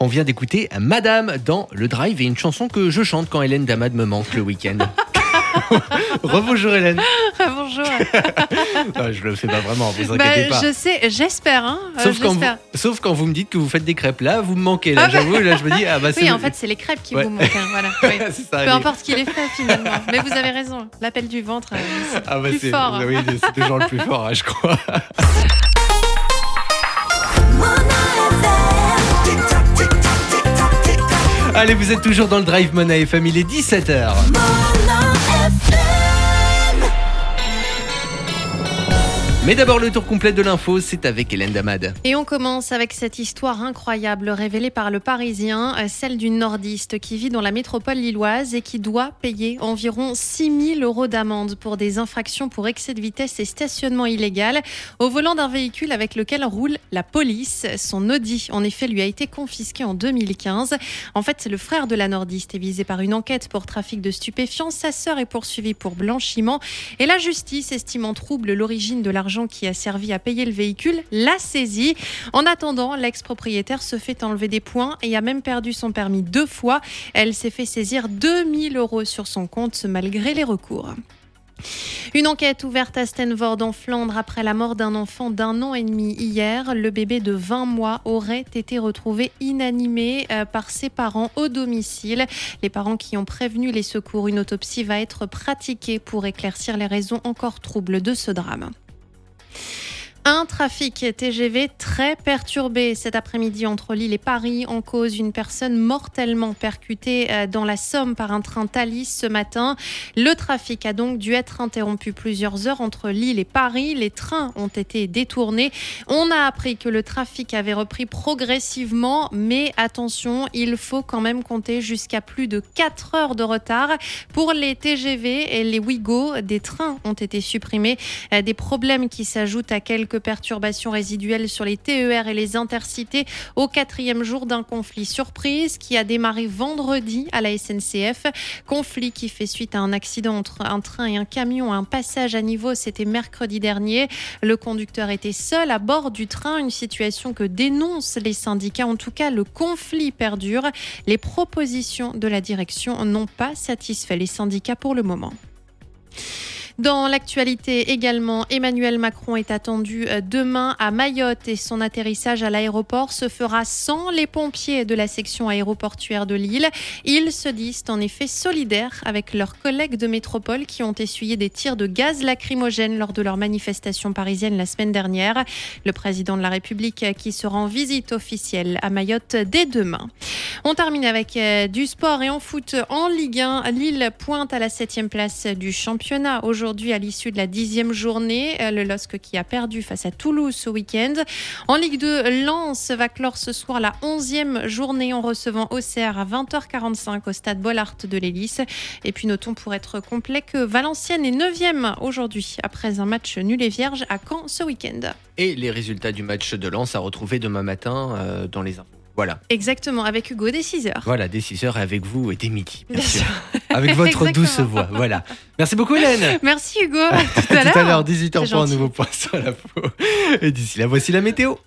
On vient d'écouter Madame dans le Drive et une chanson que je chante quand Hélène Damad me manque le week-end. Rebonjour Hélène. Bonjour. Non, je le fais pas vraiment, vous inquiétez pas. Je sais, j'espère. Sauf quand vous me dites que vous faites des crêpes. Là, vous me manquez. Là, j'avoue, là, je me dis, c'est. Oui, en fait, c'est les crêpes qui vous manquent. Voilà. Oui. C'est ça, peu importe qui les fait finalement. Mais vous avez raison. L'appel du ventre, c'est plus fort. Oui, c'est toujours le plus fort, je crois. Allez, vous êtes toujours dans le Drive Mona FM, il est 17h. Mais d'abord, le tour complet de l'info, c'est avec Hélène Damad. Et on commence avec cette histoire incroyable révélée par le Parisien, celle d'une nordiste qui vit dans la métropole lilloise et qui doit payer environ 6 000 € d'amende pour des infractions pour excès de vitesse et stationnement illégal au volant d'un véhicule avec lequel roule la police. Son Audi, en effet, lui a été confisqué en 2015. En fait, c'est le frère de la nordiste est visé par une enquête pour trafic de stupéfiants. Sa sœur est poursuivie pour blanchiment. Et la justice, estimant trouble l'origine de l'argent qui a servi à payer le véhicule, l'a saisi. En attendant, l'ex-propriétaire se fait enlever des points et a même perdu son permis 2 fois. Elle s'est fait saisir 2 000 € sur son compte malgré les recours. Une enquête ouverte à Stenvoorde en Flandre après la mort d'un enfant d'1 an et demi hier. Le bébé de 20 mois aurait été retrouvé inanimé par ses parents au domicile. Les parents qui ont prévenu les secours, une autopsie va être pratiquée pour éclaircir les raisons encore troubles de ce drame. Un trafic TGV très perturbé cet après-midi entre Lille et Paris. En cause, une personne mortellement percutée dans la Somme par un train Thalys ce matin. Le trafic a donc dû être interrompu plusieurs heures entre Lille et Paris. Les trains ont été détournés. On a appris que le trafic avait repris progressivement, mais attention, il faut quand même compter jusqu'à plus de 4 heures de retard. Pour les TGV et les Ouigo, des trains ont été supprimés. Des problèmes qui s'ajoutent à quelques perturbations résiduelles sur les TER et les intercités au 4e jour d'un conflit surprise qui a démarré vendredi à la SNCF. Conflit qui fait suite à un accident entre un train et un camion à un passage à niveau. C'était mercredi dernier. Le conducteur était seul à bord du train, une situation que dénoncent les syndicats. En tout cas, le conflit perdure. Les propositions de la direction n'ont pas satisfait les syndicats pour le moment. Dans l'actualité également, Emmanuel Macron est attendu demain à Mayotte et son atterrissage à l'aéroport se fera sans les pompiers de la section aéroportuaire de Lille. Ils se disent en effet solidaires avec leurs collègues de métropole qui ont essuyé des tirs de gaz lacrymogène lors de leur manifestation parisienne la semaine dernière. Le président de la République qui sera en visite officielle à Mayotte dès demain. On termine avec du sport et en foot en Ligue 1. Lille pointe à la 7e place du championnat aujourd'hui à l'issue de la 10e journée. Le LOSC qui a perdu face à Toulouse ce week-end. En Ligue 2, Lens va clore ce soir la 11e journée en recevant Auxerre à 20h45 au stade Bollaert de l'Hélice. Et puis notons pour être complet que Valenciennes est 9e aujourd'hui après un match nul et vierge à Caen ce week-end. Et les résultats du match de Lens à retrouver demain matin dans les infos. Voilà. Exactement, avec Hugo dès 6h. Voilà, dès 6h et avec vous et dès midi, bien sûr. Avec votre douce voix, voilà. Merci beaucoup Hélène. Merci Hugo, tout à l'heure, 18h pour un nouveau point sur la peau. Et d'ici là, voici la météo.